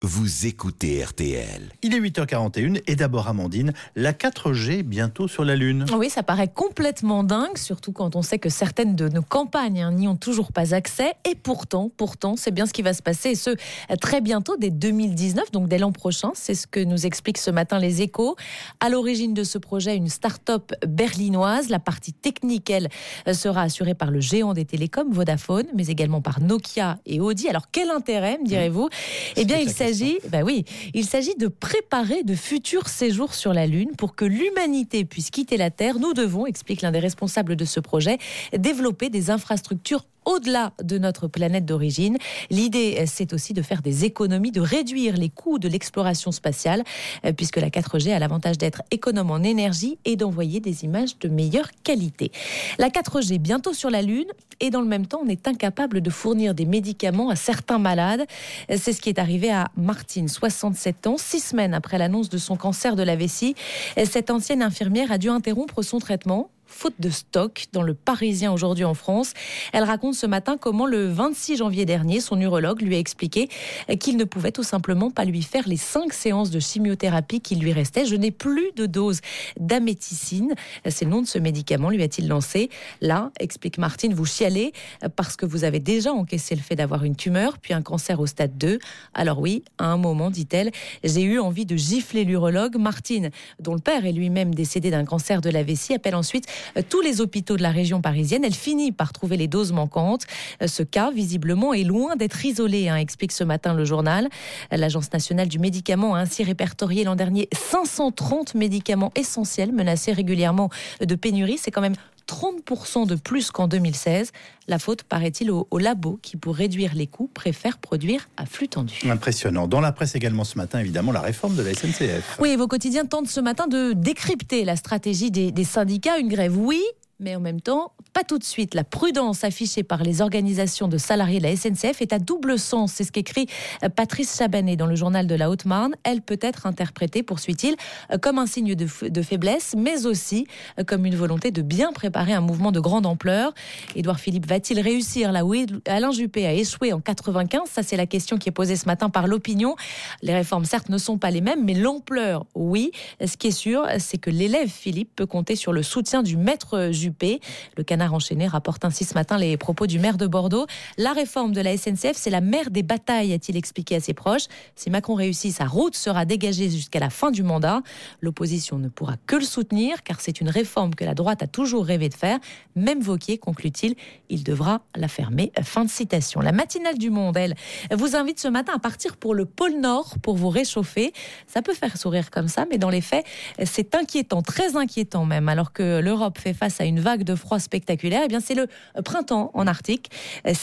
Vous écoutez RTL. Il est 8h41 et d'abord Amandine, la 4G bientôt sur la Lune. Oui, ça paraît complètement dingue, surtout quand on sait que certaines de nos campagnes n'y ont toujours pas accès. Et pourtant, c'est bien ce qui va se passer, et ce, très bientôt, dès 2019, donc dès l'an prochain. C'est ce que nous expliquent ce matin les Échos. À l'origine de ce projet, une start-up berlinoise. La partie technique, elle, sera assurée par le géant des télécoms, Vodafone, mais également par Nokia et Audi. Alors, quel intérêt, me direz-vous ? Eh bien, il s'agit de préparer de futurs séjours sur la Lune. Pour que l'humanité puisse quitter la Terre, nous devons, explique l'un des responsables de ce projet, développer des infrastructures au-delà de notre planète d'origine. L'idée, c'est aussi de faire des économies, de réduire les coûts de l'exploration spatiale, puisque la 4G a l'avantage d'être économe en énergie et d'envoyer des images de meilleure qualité. La 4G bientôt sur la Lune, et dans le même temps, on est incapable de fournir des médicaments à certains malades. C'est ce qui est arrivé à Martine, 67 ans, 6 semaines après l'annonce de son cancer de la vessie. Cette ancienne infirmière a dû interrompre son traitement faute de stock, dans le Parisien aujourd'hui en France. Elle raconte ce matin comment le 26 janvier dernier, son urologue lui a expliqué qu'il ne pouvait tout simplement pas lui faire les 5 séances de chimiothérapie qui lui restaient. Je n'ai plus de dose d'améthicine. C'est le nom de ce médicament, lui a-t-il lancé. Là, explique Martine, vous chialez parce que vous avez déjà encaissé le fait d'avoir une tumeur, puis un cancer au stade 2. Alors oui, à un moment, dit-elle, j'ai eu envie de gifler l'urologue. Martine, dont le père est lui-même décédé d'un cancer de la vessie, appelle ensuite tous les hôpitaux de la région parisienne. Elle finit par trouver les doses manquantes. Ce cas, visiblement, est loin d'être isolé, explique ce matin le journal. L'Agence nationale du médicament a ainsi répertorié l'an dernier 530 médicaments essentiels menacés régulièrement de pénurie. C'est quand même 30% de plus qu'en 2016. La faute, paraît-il, au labo qui, pour réduire les coûts, préfère produire à flux tendu. Impressionnant. Dans la presse également ce matin, évidemment, la réforme de la SNCF. Oui, vos quotidiens tentent ce matin de décrypter la stratégie des syndicats. Une grève, oui, mais en même temps, pas tout de suite. La prudence affichée par les organisations de salariés de la SNCF est à double sens. C'est ce qu'écrit Patrice Chabanet dans le journal de la Haute-Marne. Elle peut être interprétée, poursuit-il, comme un signe de faiblesse, mais aussi comme une volonté de bien préparer un mouvement de grande ampleur. Édouard Philippe va-t-il réussir là où Alain Juppé a échoué en 95 ? Ça, c'est la question qui est posée ce matin par l'opinion. Les réformes, certes, ne sont pas les mêmes, mais l'ampleur, oui. Ce qui est sûr, c'est que l'élève Philippe peut compter sur le soutien du maître Juppé. Le Canard enchaîné rapporte ainsi ce matin les propos du maire de Bordeaux. La réforme de la SNCF, c'est la mère des batailles, a-t-il expliqué à ses proches. Si Macron réussit, sa route sera dégagée jusqu'à la fin du mandat. L'opposition ne pourra que le soutenir, car c'est une réforme que la droite a toujours rêvé de faire. Même Wauquiez, conclut-il, il devra la fermer. Fin de citation. La matinale du Monde, elle, vous invite ce matin à partir pour le pôle Nord pour vous réchauffer. Ça peut faire sourire comme ça, mais dans les faits, c'est inquiétant, très inquiétant même, alors que l'Europe fait face à une vague de froid spectaculaire. Eh bien, c'est le printemps en Arctique.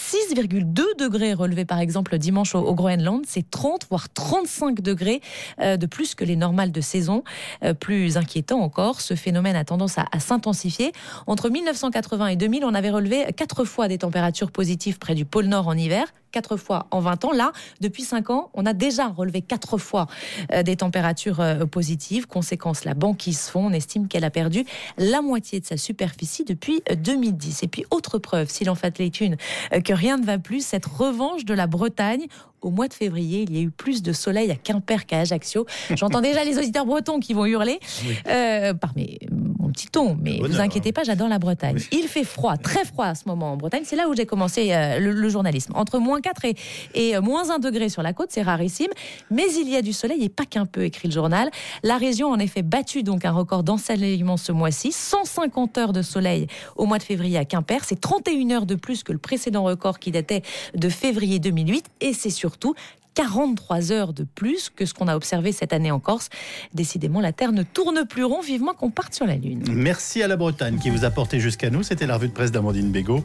6,2 degrés relevés par exemple dimanche au Groenland. C'est 30 voire 35 degrés de plus que les normales de saison. Plus inquiétant encore, ce phénomène a tendance à s'intensifier. Entre 1980 et 2000, on avait relevé 4 fois des températures positives près du pôle Nord en hiver. 4 fois en 20 ans. Là, depuis 5 ans, on a déjà relevé 4 fois des températures positives. Conséquence, la banquise fond. On estime qu'elle a perdu la moitié de sa superficie depuis 2010. Et puis, autre preuve, s'il en fallait une, que rien ne va plus, cette revanche de la Bretagne. Au mois de février, il y a eu plus de soleil à Quimper qu'à Ajaccio. J'entends déjà les auditeurs bretons qui vont hurler par mon petit ton, mais ne vous inquiétez pas, j'adore la Bretagne. Oui. Il fait froid, très froid à ce moment en Bretagne. C'est là où j'ai commencé le journalisme. Entre moins 4 et moins 1 degré sur la côte, c'est rarissime. Mais il y a du soleil et pas qu'un peu, écrit le journal. La région a en effet battu donc un record d'ensoleillement ce mois-ci. 150 heures de soleil au mois de février à Quimper. C'est 31 heures de plus que le précédent record qui datait de février 2008. Et c'est surtout 43 heures de plus que ce qu'on a observé cette année en Corse. Décidément, la Terre ne tourne plus rond. Vivement qu'on parte sur la Lune. Merci à la Bretagne qui vous a porté jusqu'à nous. C'était la revue de presse d'Amandine Bégaud.